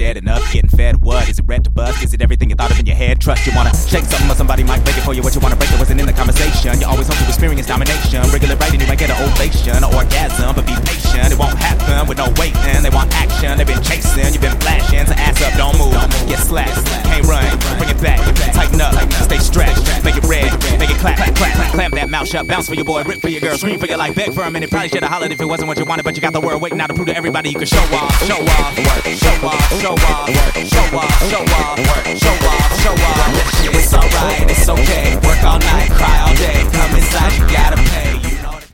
dead enough? Getting fed what? Is it red to bust? Is it everything you thought of in your head? Trust you wanna shake something but somebody might break it for you. What you wanna break it wasn't in the conversation. You always hope to experience domination. Regular writing, you might get an ovation or orgasm, but be patient, it won't happen with no waiting. They want action, they've been chasing, you've been flashing. So ass up, don't move, get slack, can't run, bring it back, tighten up, stay stretched, make it red, make it clap, clamp that mouth shut, bounce for your boy, rip for your girl, scream for your life, beg for a minute. Probably should've hollered if it wasn't what you wanted, but you got the world waiting now to prove to everybody you can show off, show off, show off, show off, show off, show off, show off, show off. It's alright, it's okay. Work all night, cry all day. Come inside, you gotta pay.